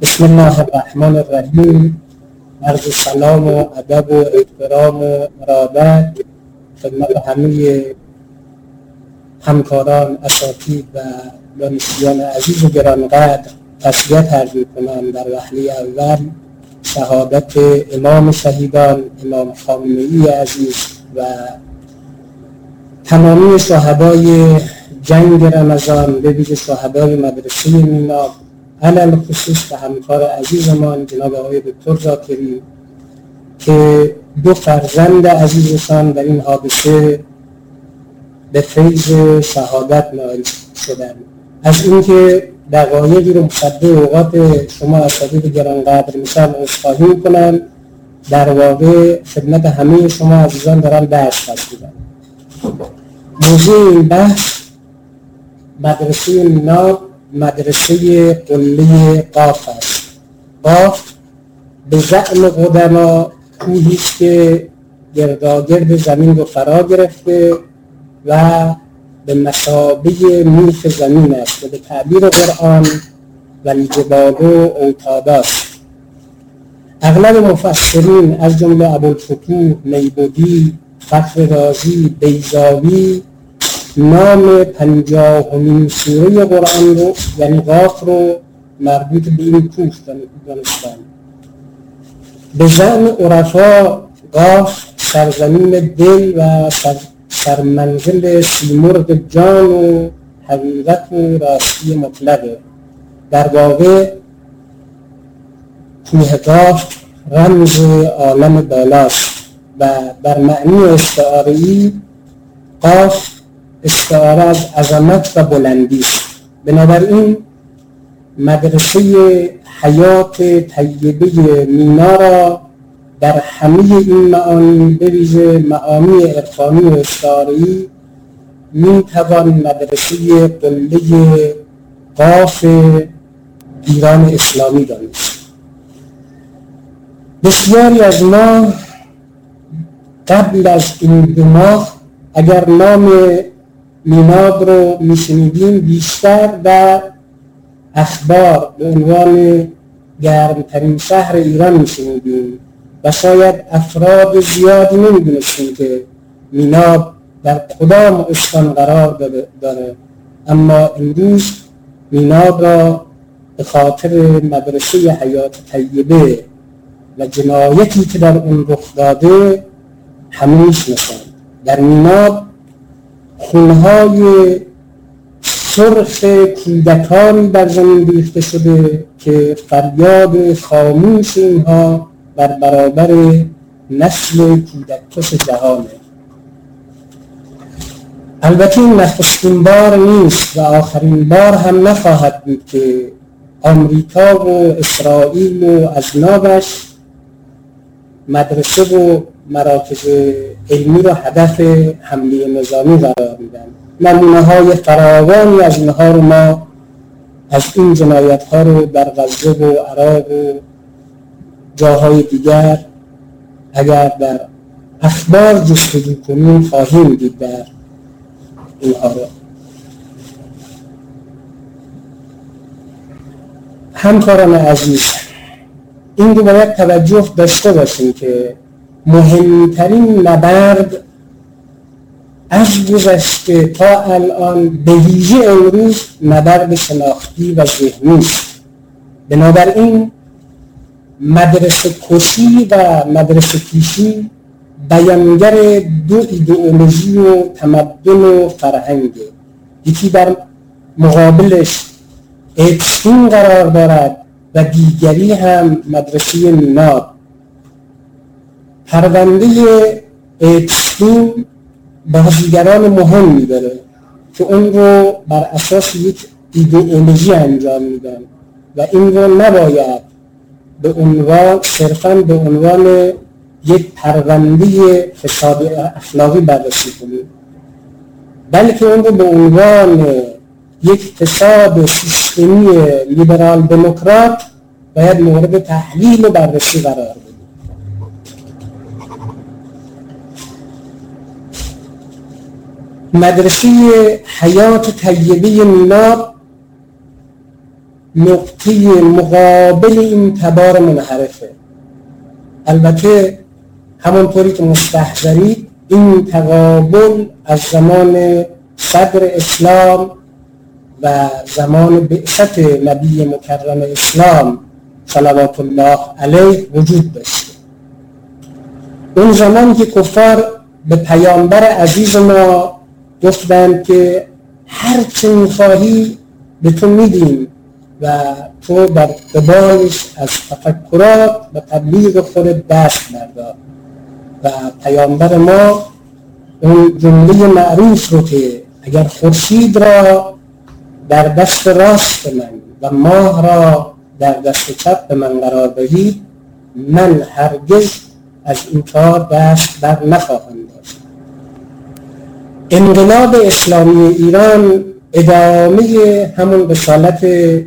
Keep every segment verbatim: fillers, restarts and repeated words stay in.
بسم الله الرحمن الرحیم. عرض سلام و ادب و احترام و ارادت خدمت همه همکاران، اساتید و دانشجویان عزیز و گرانقدر. تسلیت عرض می‌کنم در وهله اول شهادت امام شهیدان امام خامنه‌ای عزیز و تمامی شهدای جنگ رمضان، به ویژه شهدای مدرسه میناب، علل خصوص و همکار عزیزمان جناب آقای دکتر ذاکری که دو فرزند عزیزشان در این حادثه به فیض شهادت نائل شدند. از اینکه دقایقی رو مصدق اوقات شما اساتید گرانقدر میشم عذرخواهی میکنم. در واقع خدمت همه شما عزیزان دارم درس خواندم. موضوع این بحث مدرسه میناب، مدرسه قله قاف است. قاف به زعم قدما کوهی است که گرداگرد زمین رو فرا گرفته و به مثابه میخ زمین است و به تعبیر قرآن والجبال اوتاد است. اغلب مفسرین از جمله ابوالفتوح میبودی، فخر رازی، بیضاوی نام پنجاهمین سوره قرآن رو یعنی قاف رو مربوط به این کوه دانستند. به زعم عرفا قاف سرزمین دل و سرمنزل سیمرغ جان و حقیقت و راستی مطلقه. در واقع کوه قاف رمز عالم بالاست و در معنی استعاره‌ای قاف استعاره از عظمت و بلندی است. بنابراین مدرسه حیات طیبه مینا را در همه این معانی به ویژه معانی عرفانی و استعاره‌ای می توان مدرسه قله قاف ایران اسلامی دانست. بسیاری از ما قبل از این دو ماه اگر نام میناب رو میشنیدیم بیشتر در اخبار به عنوان گرمترین شهر ایران میشنیدیم و شاید افراد زیادی نمیدونستیم که میناب در کدام استان قرار داره، اما امروز میناب را به خاطر مدرسه حیات طیبه و جنایتی که در اون رخ داده همه میشناسند. در میناب خونهای سرخ کودکانی بر زمین ریخته شده که فریاد خاموش اینها بر برابر نسل کودککش جهانه. البته این نخستین بار نیست و آخرین بار هم نخواهد بود که آمریکا و اسرائیل و اذنابش مدرسه و مراکز علمی را هدف حمله نظامی قرار میدن. نمونه های فراوانی از اینها رو ما از این جنایت ها رو در غزه و عراق و جاهای دیگر اگر در اخبار جستجو کنیم خواهیم دید در اینها رو. همکاران عزیز، این رو باید توجه داشته باشیم که مهمترین نبرد از گذشته تا الان به ویژه امروز نبرد شناختی و ذهنی است. بنابراین مدرسه کشی و مدرسه کیشی بیانگر دو ایدئولوژی و تمدن و فرهنگه. یکی در مقابلش اپستین قرار دارد و دیگری هم مدرسه میناب. پرونده اپستین بازیگران مهمی داره که اون رو بر اساس یک ایدئولوژی انجام میدن و این رو نباید به عنوان صرفاً به عنوان یک پرونده فساد اخلاقی بررسی کنیم، بلکه اون رو به عنوان یک فساد سیستمی لیبرال دموکرات باید مورد تحلیل و بررسی قرار بدیم. مدرسه حیات طیبه میناب نقطه مقابل این تبار منحرفه. البته همونطوری که مستحضرید این تقابل از زمان صدر اسلام و زمان بعثت نبی مکرم اسلام صلوات الله علیه وجود داشته. اون زمان که کفار به پیامبر عزیز ما گفتند که هر چه میخواهی به تو میدیم و تو در قبالش از تفکرات و تبلیغ خود دست بردار، و پیامبر ما اون جمله معروف رو که اگر خورشید را در دست راست من و ماه را در دست چپ به من قرار بدهید، من هرگز از این کار دست بر نخواهم داشت. انقلاب اسلامی ایران ادامه همون رسالت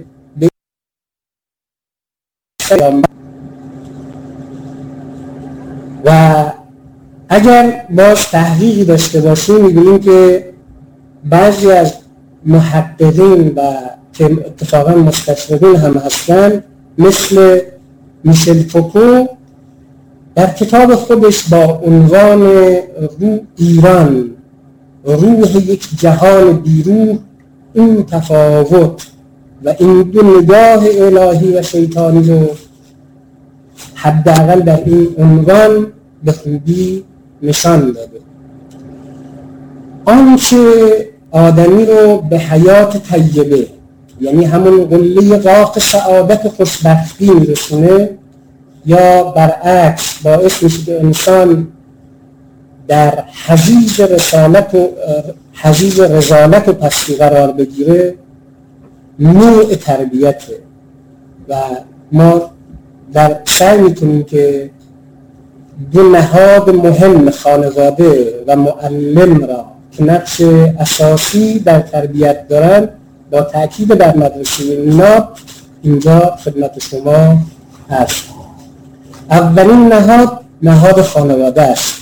و اگر باز تحقیقی داشته باشیم می‌بینیم که بعضی از محققین و که اتفاقا مستشرقین هم هستند مثل میشل فوکو در کتاب خودش با عنوان روح ایران، روح یک جهان بیروح، این تفاوت و این دو نگاه الهی و شیطانی رو حداقل در این عنوان به خوبی نشان داده. آنچه آدمی رو به حیات طیبه، یعنی همون قله قاف سعادت خوشبختی میرسونه، یا برعکس باعث میشه که انسان در حضیض رسالت و حضیض رذالت و پستی قرار بگیره، نوع تربیته. و ما در سعی میکنیم که دو نهاد مهم خانواده و معلم را که نقش اساسی در تربیت دارن با تأکید بر مدرسه مینا اینجا خدمت شما هست. اولین نهاد نهاد خانواده است.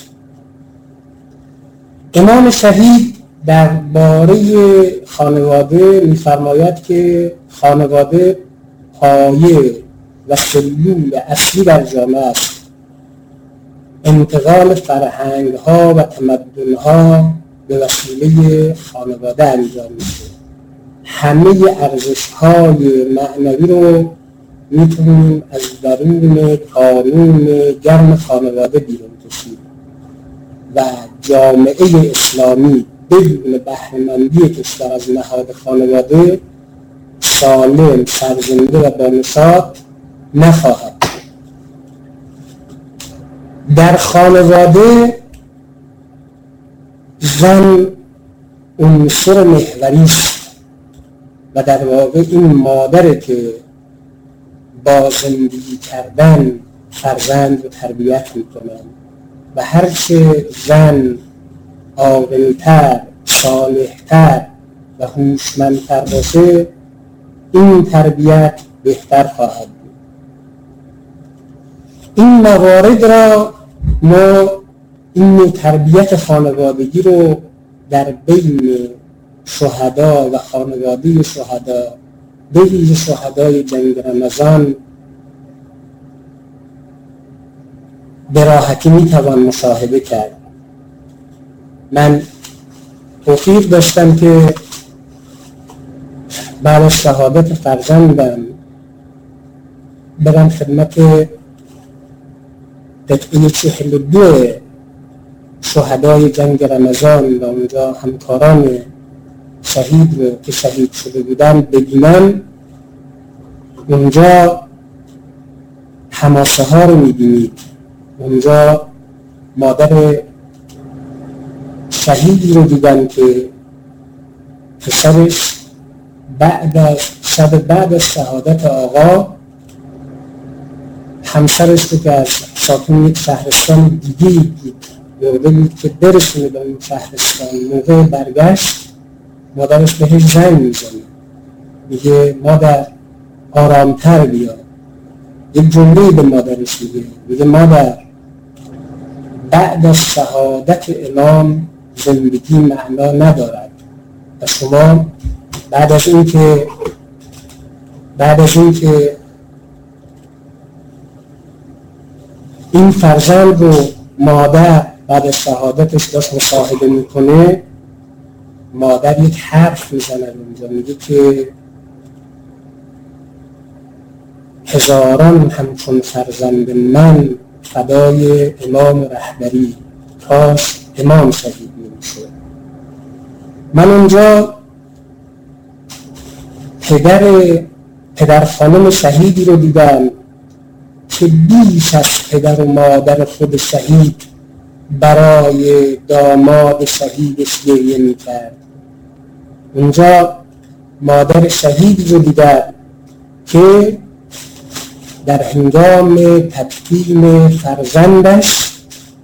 امام شهید درباره خانواده می‌فرماید که خانواده پایه و سلول اصلی در جامعه است. انتقال فرهنگ‌ها و تمدن‌ها به وسیله خانواده انجام میشه. همه ارزش‌های معنوی رو میتونیم از درون قانون گرم خانواده بیرون کشید و جامعه اسلامی بدون بهره‌مندی کشور از نهاد خانواده سالم، سرزنده و بانشاد نخواهد. در خانواده زن عنصر محوری است و در واقع این مادره که با زندگی کردن فرزند رو تربیت میکنن و هرچه زن عاقل‌تر، صالح‌تر و هوشمندتر باشه این تربیت بهتر خواهد بود. این موارد را ما این تربیت خانوادگی رو در بین شهدا و خانواده شهدا، به ویژه شهدای جنگ رمضان، به راحتی میتوان مشاهده کرد. من توفیق داشتم که بعد از شهادت فرزندم برم خدمت قطعه چهل و دو شهدای جنگ رمضان و اونجا همکاران شهید رو که شهید شده بودن ببینم. اونجا حماسه ها رو میبینید. اونجا مادر شهیدی رو دیدن که پسرش بعد از شب بعد از شهادت آقا همسرش رو که از ساکن یک شهرستان دیگه دید برده بود که برسونه به اون شهرستان. موقع برگشت مادرش بهش زنگ میزنه، میگه مادر آرامتر بیا. یک جمله به مادرش میگه، میگه مادر بعد از شهادت امام زندگی معنا ندارد و شما بعد از این که بعد از این که این فرزند رو مادر بعد از شهادتش داشت مصاحبه میکنه، مادر یک حرف میزنه اونجا، میگه که هزاران همچون فرزند من فدای امام رهبری، کاش امام شهید نمیشه. من اونجا پدر پدر خانم شهیدی رو دیدم که بیش از پدر و مادر خود شهید برای داماد شهیدش گریه میکرد. اونجا مادر شهید رو دیدم که در هنگام تدفین فرزندش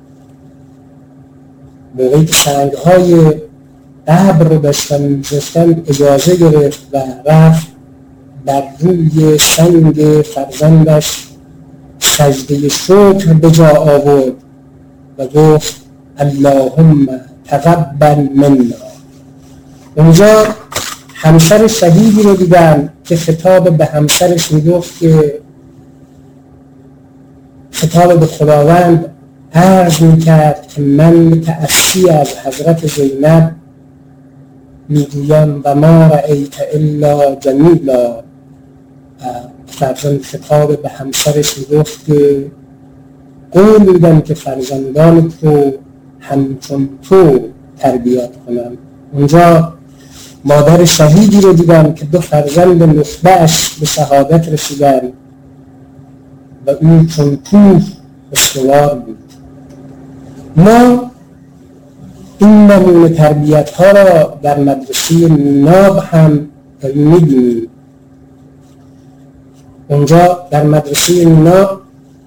موقعی که سنگ‌های قبر رو داشتن می‌ذاشتن اجازه گرفت و رفت بر روی سنگ فرزندش سجده شکر به جا آورد و گفت اللهم تقبل منا. اونجا همسر شهیدی رو دیدم که خطاب به همسرش میگفت که خطاب به خداوند عرض میکرد که من متأسی از حضرت زینب میگویم و ما رأیت الا جمیلا. فرزند خطاب به همسرش میگفت که قول میدم که فرزندان تو همچون تو تربیت کنم. اونجا مادر شهیدی رو دیدم که دو فرزند نخبه‌اش به شهادت رسیدن و اون چون کوه استوار بود. ما این نمونه تربیت ها را در مدرسه ناب هم می‌بینیم. اونجا در مدرسه ناب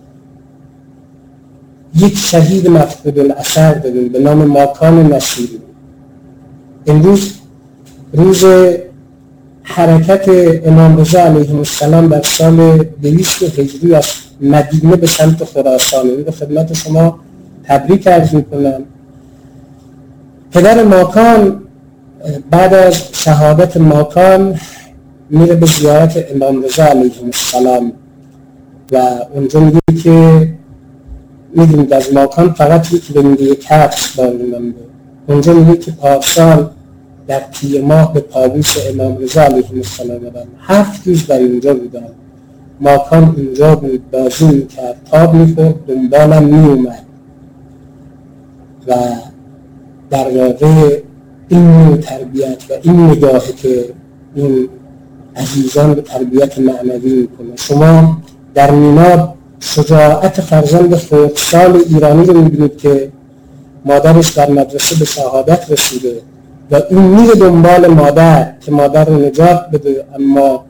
یک شهید مفقود الاثر داریم به نام ماکان نصیری. امروز روز حرکت امام رضا علیه السلام در سال دویست هجری از مدینه به سمت خراسان. این به خدمت شما تبریک عرض میکنم. پدر ماکان بعد از شهادت ماکان میره به زیارت امام رضا علیه السلام و اونجا میگه که میدونید از ماکان فقط یک رنگه کفش باقی مونده. اونجا میگه که پارسال در تیر ماه به پابوس امام رضا علیه السلام آمدم، هفت روز در اینجا بودم. ماکان اینجا بود، بازی میکرد، تاب میخورد، دنبالم میومد و در واقع این نوع تربیت و این نگاهی که این عزیزان به تربیت معنوی میکنه. شما در مینا شجاعت فرزند خردسال ایرانی رو میبینید که مادرش در مدرسه به شهادت رسیده و اون میره دنبال مادر که مادر رو نجات بده، اما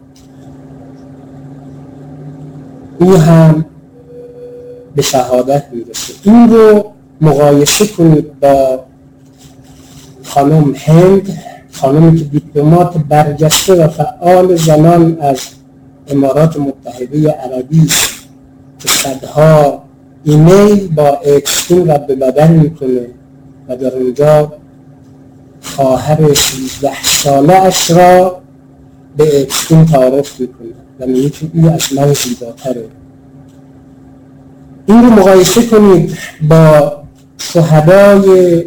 او هم به شهادت میرسه. این رو مقایسه کنید با خانم هند، خانمی که دیپلمات برجسته و فعال زنان از امارات متحده عربی است که صدها ایمیل با اکستین رد بدل میکنه و در اونجا خواهر سیزده ساله اش را به اکستین تعارف میکنه و میگه که او از من زیباتره. این رو مقایسه کنید با شهدای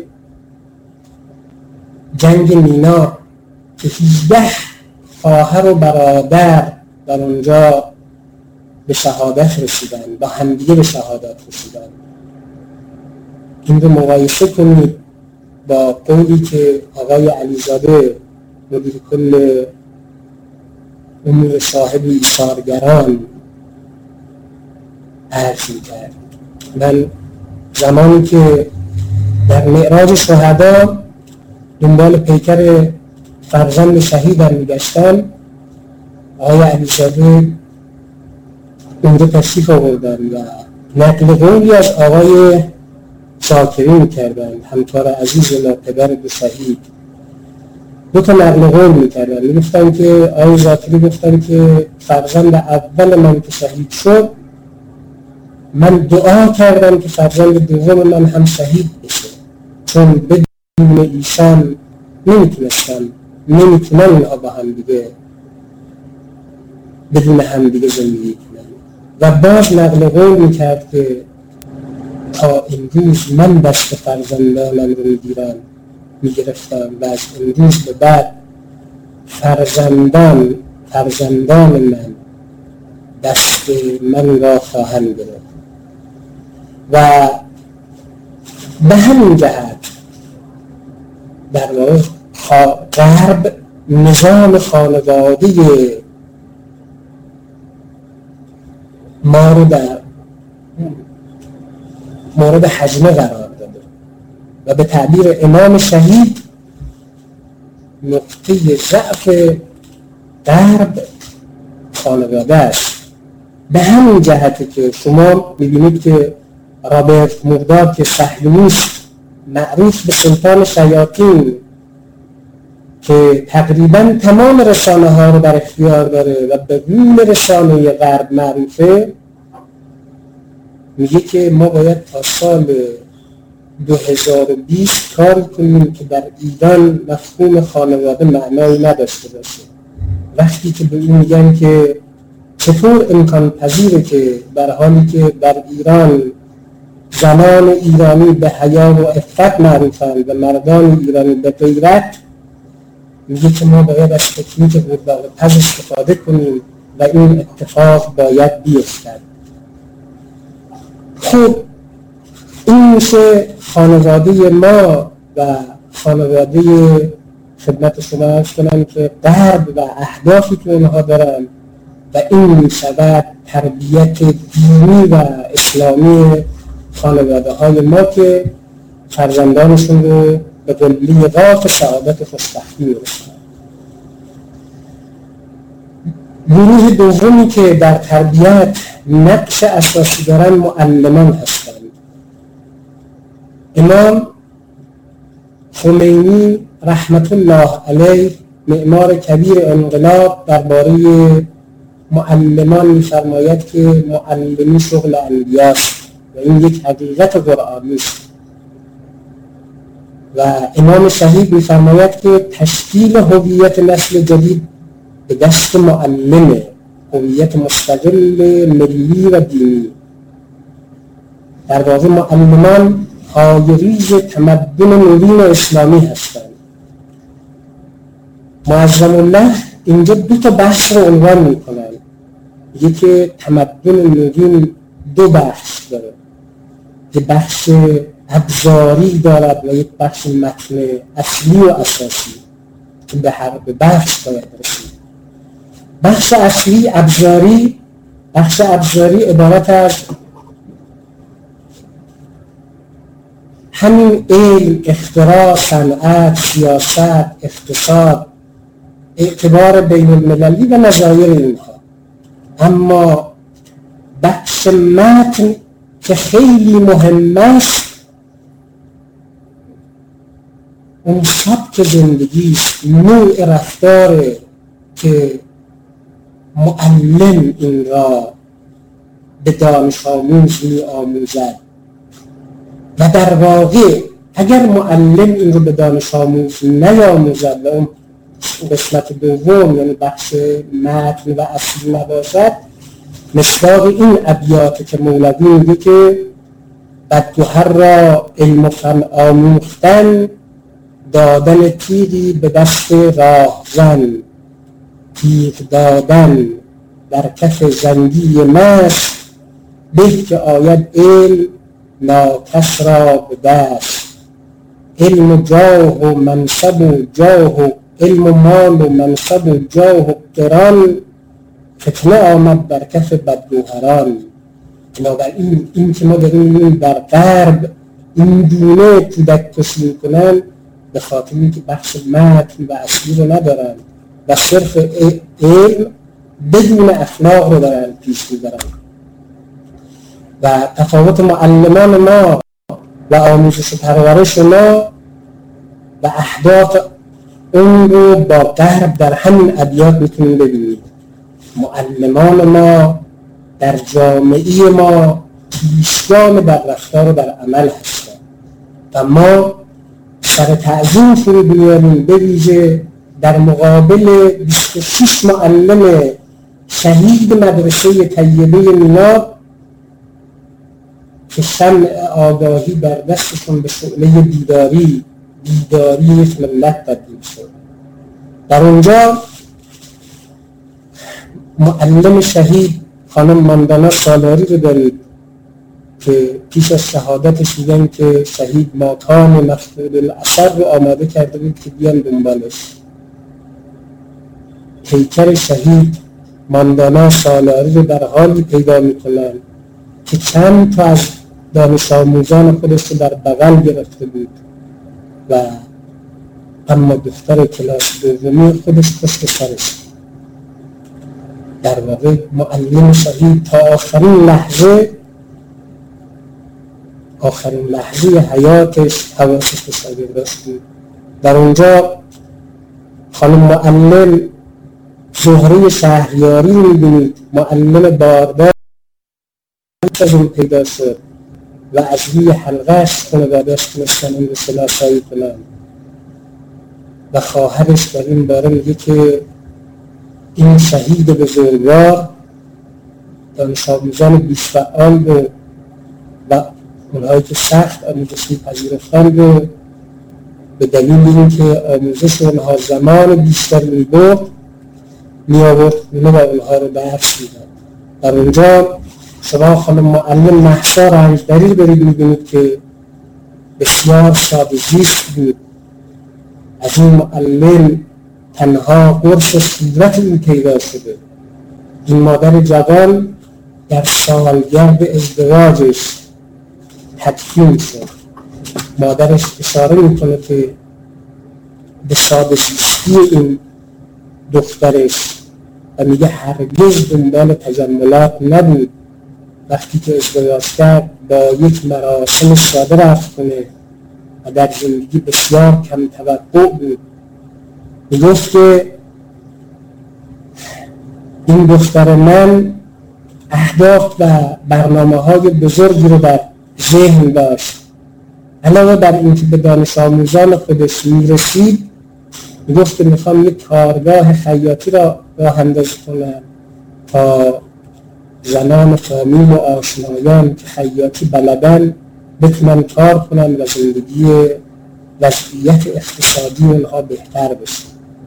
جنگ مینا که هجده خواهر و برادر در اونجا به شهادت رسیدن، با همدیگه به شهادت رسیدن. این رو مقایسه کنید با قولی که آقای علیزاده مدیر کل امور صاحب ایثارگران عرض می‌کرد. من زمانی که در معراج شهدا دنبال پیکر فرزند شهیدم میگشتم، آقای علیزاده اونجا تشریف آوردن و نقل قولی از آقای شاکری میکردن، همکار عزیز ما، پدر دو شهید. دو تا نقل قول میکردن، میگفتن که آقای شاکری گفتن که فرزند اول من که شهید شد، من دعا کردم که فرزند دوم من هم شهید بشه، چون بدون ایشان نمیتونستم نمیتونن اینها با هم دیگه بدون همدیگه زندگی کنن و باز نقل قول میکرد که تا امروز من دست فرزندانم رو میگیرم میگرفتم و از امروز به بعد فرزندان فرزندان من دست من را خواهند گرفت. و به همین جهت در واقع غرب نظام خانواده ما رو در مورد هجمه قرار داده و به تعبیر امام شهید نقطه ضعف غرب خانواده است. به همین جهته که شما میبینید که رابرت مورداک که صهیونیست معروف به سلطان شیاطین که تقریبا تمام رسانه ها رو در اختیار داره و به گونه رسانه غرب معروفه، میگه که ما باید تا سال دو هزار و بیست کاری کنیم که در ایران مفهوم خانواده معنایی نداشته باشه. وقتی که به این میگن که چطور امکان پذیره که در حالی که در ایران زنان ایرانی به حیا و عفت معروفند و مردان ایرانی به غیرت، میگه که ما باید از تکنیک قورباغه پز استفاده کنیم و این اتفاق باید بیفتد. خب این میشه خانواده ما و خانواده خدمت شما عرض کنم که غرب و اهدافی که اونها دارن و این میشود تربیت دینی و اسلامی خانواده های ما که فرزندانشون رو به قله راه سعادت خوشبختی میرسونن. گروه دومی که در تربیت نقش اساسی دارن معلمان هستند. امام خمینی رحمت الله علیه معمار کبیر انقلاب درباره معلمان می‌فرماید که معلمی شغل انبیاست و این یک حقیقت قرآنی است. و امام شهید می‌فرماید که تشکیل هویت نسل جدید به دست معلمه، هویت مستقل ملی و دینی. در واقع معلمان پایه‌ریز تمدن نوین اسلامی هستند. معظم الله اینجا دو تا بحث رو عنوان می‌کنند. یکی که تمدن نوین دو بخش داره، یک بخش ابزاری دارد و یک بخش متن اصلی و اساسی که به هر به بخش باید رسید. بخش اصلی ابزاری، بخش ابزاری عبارت از همین علم، اختراع، صنعت، سیاست، اقتصاد، اعتبار بین المللی و نظایر اینها. اما بخش متن که خیلی مهم است، اون سبک زندگی، نوع رفتار که معلم این را به دانش آموز می آموزد. و در واقع اگر معلم این رو به دانش آموز نیاموزد و اون قسمت دوم یعنی بخش متن و اصلی نباشد، مصداق این ابیات که مولوی میگه که بدگهر را علم و فن آموختن، دادن تیغی به دست راهزن، تیغ دادن در کف زنگی مست، به که آید علم ناکس را به دست. علم و جاه و منصب و جاه و علم و مال و منصب و جاه و قران، فتنه آمد در کف بدگوهران. بنابراین این که ما داریم این در غرب این گونه کودک کشی میکنن به خاطر اینکه بخش متن و اصلی رو ندارن و صرف علم بدون اخلاق رو دارن پیش میبرن. و تفاوت معلمان ما و آموزش و پرورش ما و اهداف اون رو با غرب در همین ابیات میتونیم ببینید. معلمان ما در جامعه ما پیشگام در رفتار و در عمل هستند و ما سر تعظیم فرو بیاریم، به ویژه در مقابل بیست و شش معلم شهید مدرسه طیبه مینا که شمع آگاهی در دستشون به شعله بیداری بیداری یک ملت تبدیل شد. در اونجا معلم شهید خانم ماندانا سالاری رو دارید که پیش از شهادتش میگن که شهید ماکان مفقود الاثر رو آماده کرده بود که بیان دنبالش. پیکر شهید ماندانا سالاری رو در حالی پیدا میکنن که چند تا از دانش آموزان خودش رو در بغل گرفته بود و اما دختر کلاس دومی خودش پشت سرش. در واقع معلم شهید تا آخرین لحظه آخرین لحظه حیاتش حواسش به شاگرداش بود. در اونجا خانم معلم زهره شهریاری رو می‌بینید، معلم باردار از اون پیدا شد و از روی حلقه‌اش خانواده‌اش تونستن این رو شناسایی کنن و خواهرش در این باره میگه که این شهید بزرگوار دانش آموزان بیش‌فعال رو و اونهایی که سخت آموزشی پذیرفتن رو به دلیل اینکه آموزش اونها زمان بیشتر می‌برد می‌آورد و اونها رو درس می‌داد. در اونجا شما خانم معلم مهسا رنجبری رو برید می‌بینید که بسیار ساده زیست بود. از این معلم تنها قرص صورت این پیدا شده. این مادر جوان در سالگرد ازدواجش تدفین شد. مادرش اشاره میکنه که به ساده زیستی این دخترش و میگه هرگز دنبال تجملات نبود. وقتی که ازدواج کرد با یک مراسم ساده رفت کنه و در زندگی بسیار کم توقع بود. میگفت که این دختر من اهداف و برنامه های بزرگی رو در ذهن داشت. علاوه بر اینکه به دانش آموزان خودش میرسید میگفت که میخوام یک کارگاه خیاطی را راه اندازی کنم تا زنان فامیل و آشنایان که خیاطی بلدن بتونن کار کنن و زندگی وضعیت اقتصادی اونها بهتر بشه.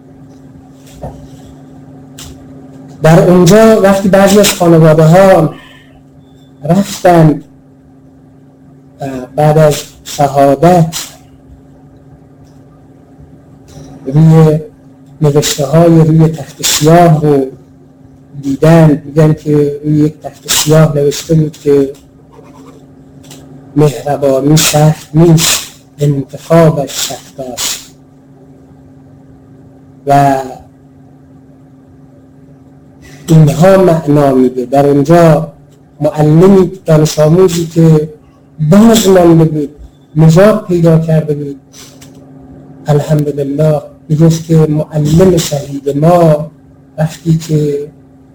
در اونجا وقتی بعضی از خانواده ها رفتن بعد از شهادت روی نوشته های روی تخت سیاه رو دیدن، دیدن که روی یک تخت سیاه نوشته بود که مهربانی سخت نیست، انتخابش سخت است. و اینها معنا میده. در اونجا معلمی دانش آموزی که باز مانده بود، نجات پیدا کرده بود، الحمدلله میگفت که معلم شهید ما وقتی که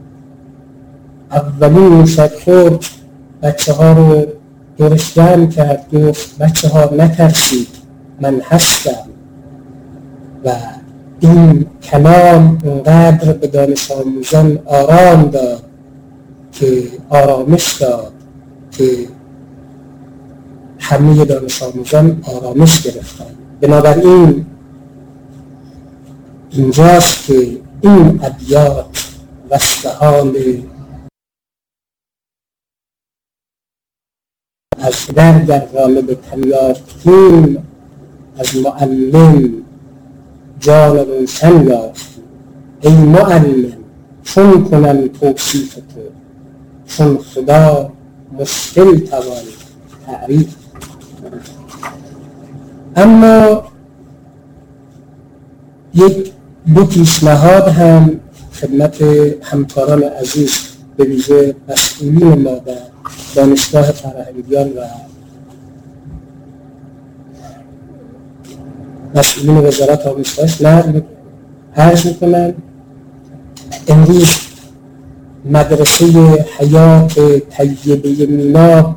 اولین موشک خورد بچه ها رو دورش جمع کرد، گفت بچه ها نترسید، من هستم. و این کلام اونقدر به دانش آموزان آرام داد که آرامش داد که همه دانش آموزان آرامش گرفتن. بنابراین اینجاست که این ابیات وصف حال از در در غالب تریافتیم، از معلم جان روشن یافتیم. ای معلم چون کنم توصیف تو، چون خدا مشکل توان تعریف. اما یک دو پیشنهاد هم خدمت همکاران عزیز به ویژه مسئولین ما در دانشگاه فرهنگیان و مسئولین وزارت آموزش عرض میکنن. امروز مدرسه حیات طیبه مینا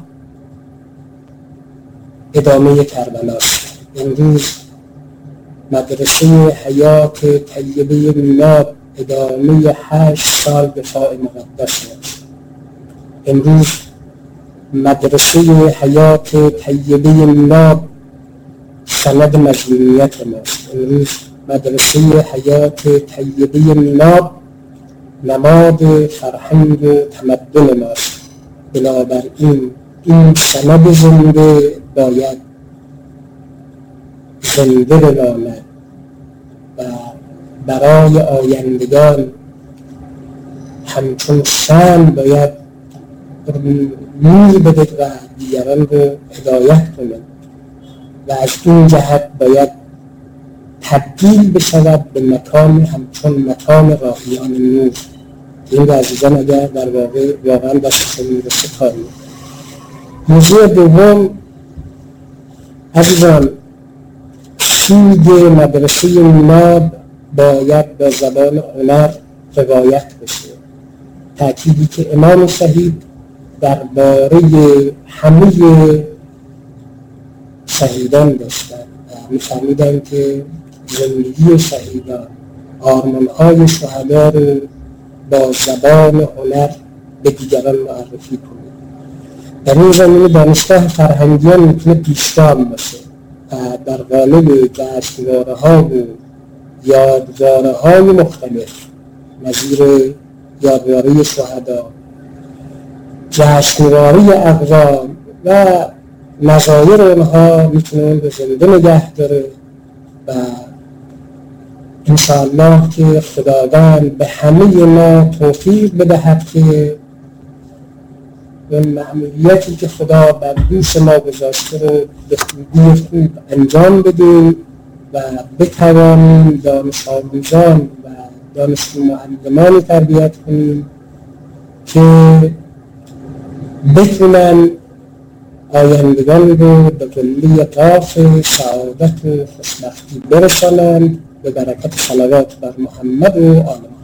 ادامه کربلاست. امروز مدرسه حیات طیبه مینا ادامه هشت سال دفاع مقدس است. امروز مدرسه حیات طیبه میلاد سند مظلومیت ماست. امروز مدرسه حیات طیبه میلاد نماد فرهنگ و تمدن ماست. بنابراین این سند زنده باید زنده بماند و برای آیندگان همچون شمع باید نور بده و دیگران رو هدایت کنند و از این جهت باید تبدیل بشود به مکان همچون مکان راهیان نور. این عزیزان اگر در واقع واقعا دست میرسه کاری. موضوع دوم عزیزان، سود مدرسه میلاد باید به زبان هنر روایت بشه. تأکیدی که امام شهید درباره همه شهیدان داشتند و می‌فرمودند که زندگی شهیدان، آرمان‌های شهدا رو با زبان هنر به دیگران معرفی کنید. در این زمینه دانشگاه فرهنگیان میتونه پیشگام باشه و در قالب جشنواره‌ها و یادواره‌های مختلف نظیر یادواره شهدا، جشنواره اقوام و نظایر اونها میتونه اون رو زنده نگه داره و انشاءالله که خداوند به همه ما توفیق بدهد که اون مأموریتی که خدا بر دوش ما گذاشته رو به خوبی خوب انجام بدیم و بتوانیم دانش آموزان و دانشجو معلمانی تربیت کنیم که بتونن آیندگان رو به قله طاف سعادت و خوشبختی برسانند به برکت صلوات بر محمد و آل